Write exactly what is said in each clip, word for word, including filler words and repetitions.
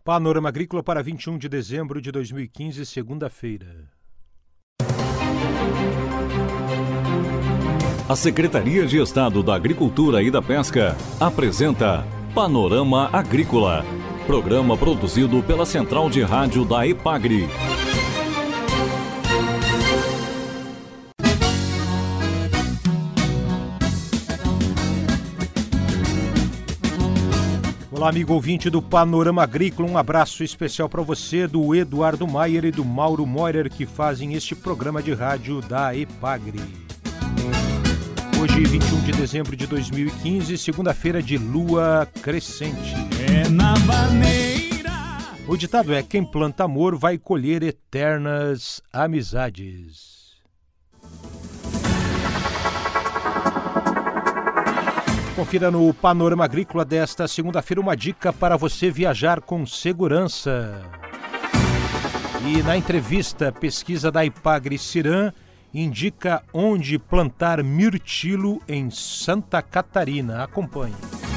Panorama Agrícola para vinte e um de dezembro de dois mil e quinze, segunda-feira. A Secretaria de Estado da Agricultura e da Pesca apresenta Panorama Agrícola, programa produzido pela Central de Rádio da EPAGRE. Olá, amigo ouvinte do Panorama Agrícola, um abraço especial para você, do Eduardo Maier e do Mauro Moirer, que fazem este programa de rádio da EPAGRE. Hoje, vinte e um de dezembro de dois mil e quinze, segunda-feira de lua crescente. É na maneira. O ditado é: quem planta amor vai colher eternas amizades. Confira no Panorama Agrícola desta segunda-feira uma dica para você viajar com segurança. E na entrevista, pesquisa da EPAGRE Ciran indica onde plantar mirtilo em Santa Catarina. Acompanhe.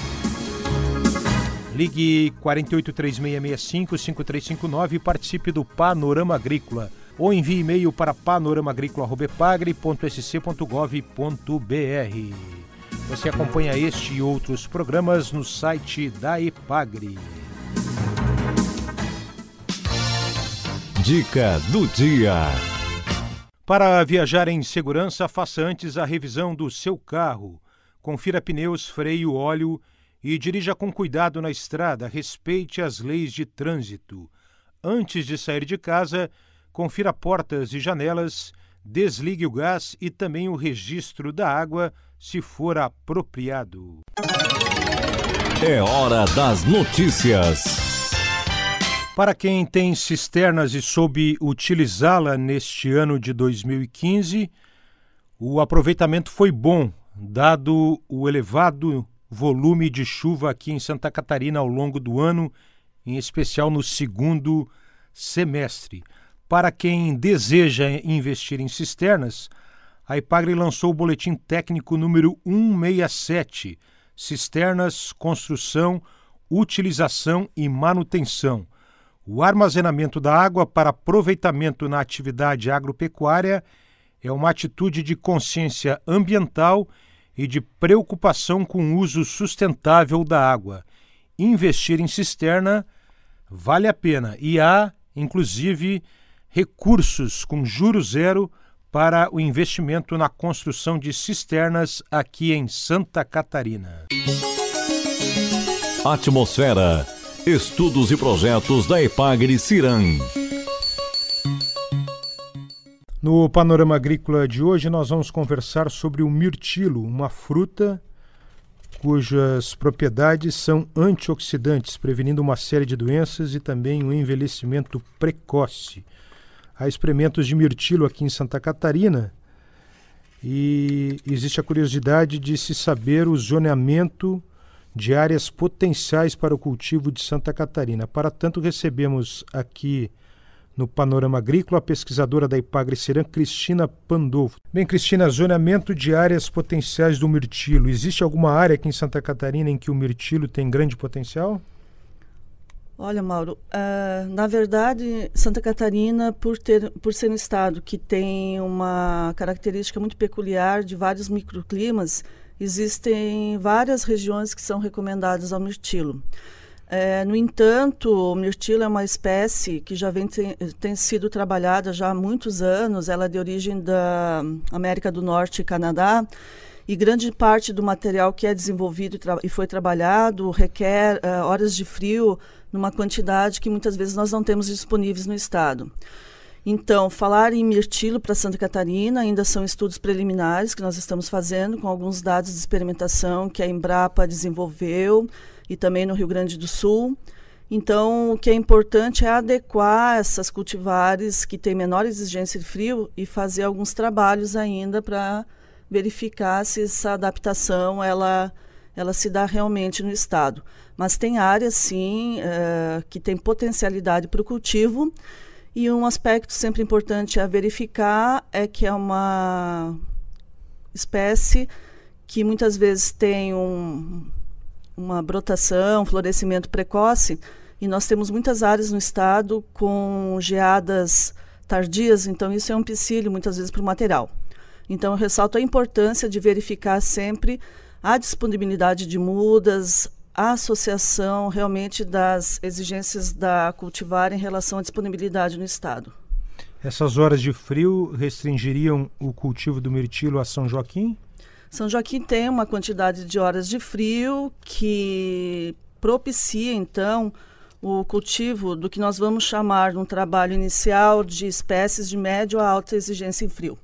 Ligue quatro oito três seis seis cinco, cinco três cinco nove e participe do Panorama Agrícola. Ou envie e-mail para panoramaagricola arroba epagre ponto s c ponto gov ponto b r. Você acompanha este e outros programas no site da EPAGRE. Dica do dia. Para viajar em segurança, faça antes a revisão do seu carro. Confira pneus, freio, óleo e dirija com cuidado na estrada. Respeite as leis de trânsito. Antes de sair de casa, confira portas e janelas, desligue o gás e também o registro da água, se for apropriado. É hora das notícias. Para quem tem cisternas e soube utilizá-la neste ano de dois mil e quinze, o aproveitamento foi bom, dado o elevado volume de chuva aqui em Santa Catarina ao longo do ano, em especial no segundo semestre. Para quem deseja investir em cisternas, a EPAGRE lançou o boletim técnico número cento e sessenta e sete, Cisternas, Construção, Utilização e Manutenção. O armazenamento da água para aproveitamento na atividade agropecuária é uma atitude de consciência ambiental e de preocupação com o uso sustentável da água. Investir em cisterna vale a pena e há, inclusive, recursos com juros zero para o investimento na construção de cisternas aqui em Santa Catarina. Atmosfera. Estudos e projetos da EPAGRE Ciran. No Panorama Agrícola de hoje nós vamos conversar sobre o mirtilo, uma fruta cujas propriedades são antioxidantes, prevenindo uma série de doenças e também um envelhecimento precoce. Há experimentos de mirtilo aqui em Santa Catarina e existe a curiosidade de se saber o zoneamento de áreas potenciais para o cultivo de Santa Catarina. Para tanto, recebemos aqui no Panorama Agrícola a pesquisadora da EPAGRE Ciran, Cristina Pandolfo. Bem, Cristina, zoneamento de áreas potenciais do mirtilo. Existe alguma área aqui em Santa Catarina em que o mirtilo tem grande potencial? Olha, Mauro, uh, na verdade, Santa Catarina, por, ter, por ser um estado que tem uma característica muito peculiar de vários microclimas, existem várias regiões que são recomendadas ao mirtilo. É, no entanto, o mirtilo é uma espécie que já vem tem, tem sido trabalhada já há muitos anos. Ela é de origem da América do Norte e Canadá, e grande parte do material que é desenvolvido e, tra- e foi trabalhado requer uh, horas de frio numa quantidade que muitas vezes nós não temos disponíveis no estado. Então, falar em mirtilo para Santa Catarina ainda são estudos preliminares que nós estamos fazendo com alguns dados de experimentação que a Embrapa desenvolveu e também no Rio Grande do Sul. Então, o que é importante é adequar essas cultivares que têm menor exigência de frio e fazer alguns trabalhos ainda para verificar se essa adaptação ela, ela se dá realmente no estado. Mas tem áreas, sim, uh, que têm potencialidade para o cultivo. E um aspecto sempre importante a verificar é que é uma espécie que muitas vezes tem um, uma brotação, um florescimento precoce, E nós temos muitas áreas no estado com geadas tardias, então isso é um empecilho muitas vezes para o material. Então eu ressalto a importância de verificar sempre a disponibilidade de mudas, a associação realmente das exigências da cultivar em relação à disponibilidade no estado. Essas horas de frio restringiriam o cultivo do mirtilo a São Joaquim? São Joaquim tem uma quantidade de horas de frio que propicia, então, o cultivo do que nós vamos chamar, num trabalho inicial, de espécies de média a alta exigência em frio.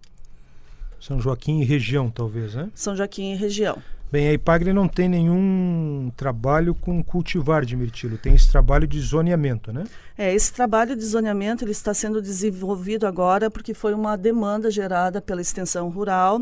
São Joaquim e região, talvez, né? São Joaquim e região. Bem, a IPAGRE não tem nenhum trabalho com cultivar de mirtilo, tem esse trabalho de zoneamento, né? É, esse trabalho de zoneamento ele está sendo desenvolvido agora porque foi uma demanda gerada pela extensão rural.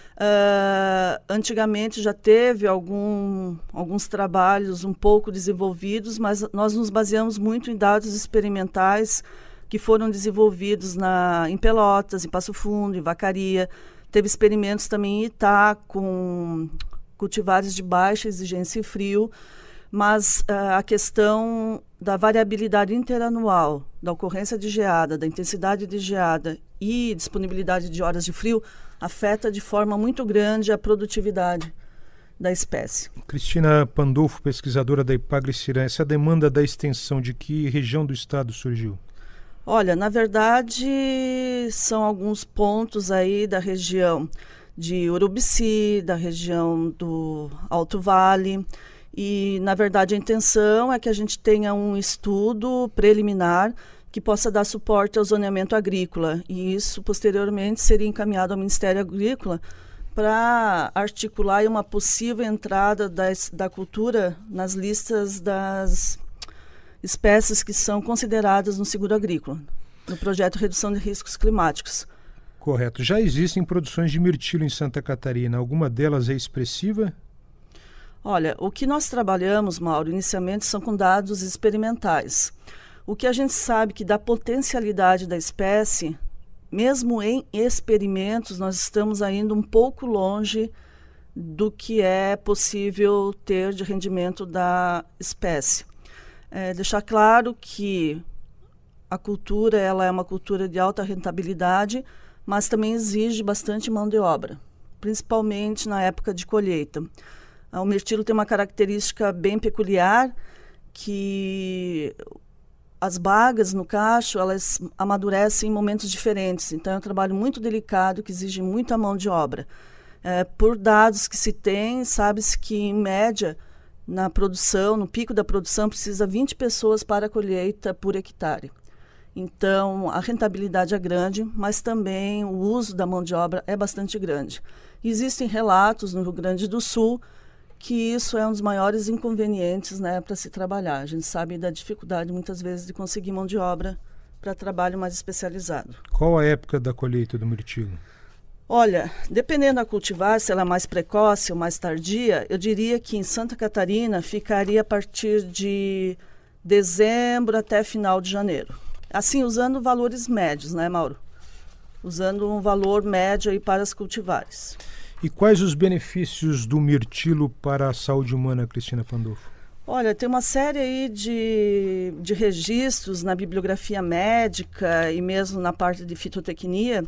Uh, antigamente já teve algum, alguns trabalhos um pouco desenvolvidos, mas nós nos baseamos muito em dados experimentais que foram desenvolvidos na, em Pelotas, em Passo Fundo, em Vacaria. Teve experimentos também em Itá, com cultivares de baixa exigência em frio, mas uh, a questão da variabilidade interanual, da ocorrência de geada, da intensidade de geada e disponibilidade de horas de frio afeta de forma muito grande a produtividade da espécie. Cristina Pandolfo, pesquisadora da IPAGRE-Ciram, essa demanda da extensão de que região do estado surgiu? Olha, na verdade, são alguns pontos aí da região de Urubici, da região do Alto Vale, e, na verdade, a intenção é que a gente tenha um estudo preliminar que possa dar suporte ao zoneamento agrícola, e isso, posteriormente, seria encaminhado ao Ministério Agrícola para articular uma possível entrada das, da cultura nas listas das espécies que são consideradas no seguro agrícola, no projeto Redução de Riscos Climáticos. Correto. Já existem produções de mirtilo em Santa Catarina. Alguma delas é expressiva? Olha, o que nós trabalhamos, Mauro, inicialmente são com dados experimentais. O que a gente sabe que da potencialidade da espécie, mesmo em experimentos, nós estamos ainda um pouco longe do que é possível ter de rendimento da espécie. É, deixar claro que a cultura ela é uma cultura de alta rentabilidade, mas também exige bastante mão de obra, principalmente na época de colheita. O mirtilo tem uma característica bem peculiar, que as bagas no cacho, elas amadurecem em momentos diferentes. Então, é um trabalho muito delicado, que exige muita mão de obra. É, por dados que se tem, sabe-se que, em média, na produção, no pico da produção, precisa vinte pessoas para a colheita por hectare. Então, a rentabilidade é grande, mas também o uso da mão de obra é bastante grande. Existem relatos no Rio Grande do Sul que isso é um dos maiores inconvenientes, né, para se trabalhar. A gente sabe da dificuldade, muitas vezes, de conseguir mão de obra para trabalho mais especializado. Qual a época da colheita do mirtilo? Olha, dependendo da cultivar, se ela é mais precoce ou mais tardia, eu diria que em Santa Catarina ficaria a partir de dezembro até final de janeiro. Assim, usando valores médios, né, Mauro? Usando um valor médio aí para as cultivares. E quais os benefícios do mirtilo para a saúde humana, Cristina Pandolfo? Olha, tem uma série aí de, de registros na bibliografia médica e mesmo na parte de fitotecnia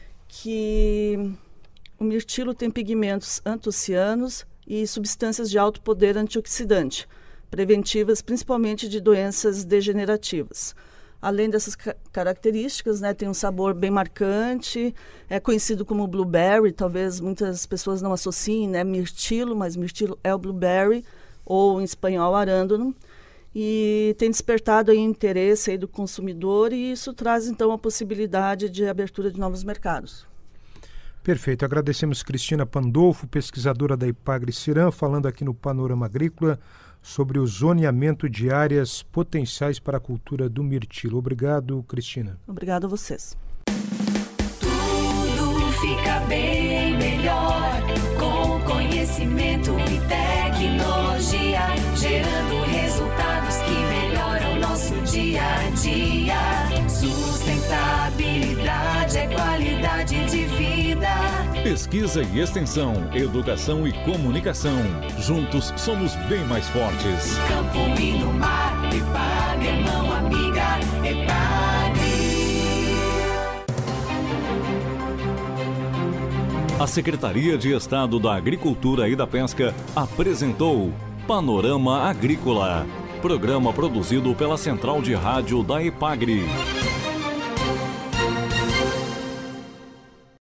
que o mirtilo tem pigmentos antocianos e substâncias de alto poder antioxidante, preventivas principalmente de doenças degenerativas. Além dessas ca- características, né, tem um sabor bem marcante, é conhecido como blueberry, talvez muitas pessoas não associem, né, mirtilo, mas mirtilo é o blueberry, ou em espanhol arândano, e tem despertado aí interesse aí do consumidor, e isso traz então a possibilidade de abertura de novos mercados. Perfeito, agradecemos Cristina Pandolfo, pesquisadora da IPAGRE-Ciram, falando aqui no Panorama Agrícola sobre o zoneamento de áreas potenciais para a cultura do mirtilo. Obrigado, Cristina. Obrigado a vocês. Tudo fica bem melhor com conhecimento e tecnologia, gerando resultados que melhoram nosso dia a dia. Sustentabilidade é qualidade de vida. Pesquisa e extensão, educação e comunicação. Juntos somos bem mais fortes. Campo e no mar, EPAGRE é mão amiga, EPAGRE. A Secretaria de Estado da Agricultura e da Pesca apresentou Panorama Agrícola, programa produzido pela Central de Rádio da EPAGRE.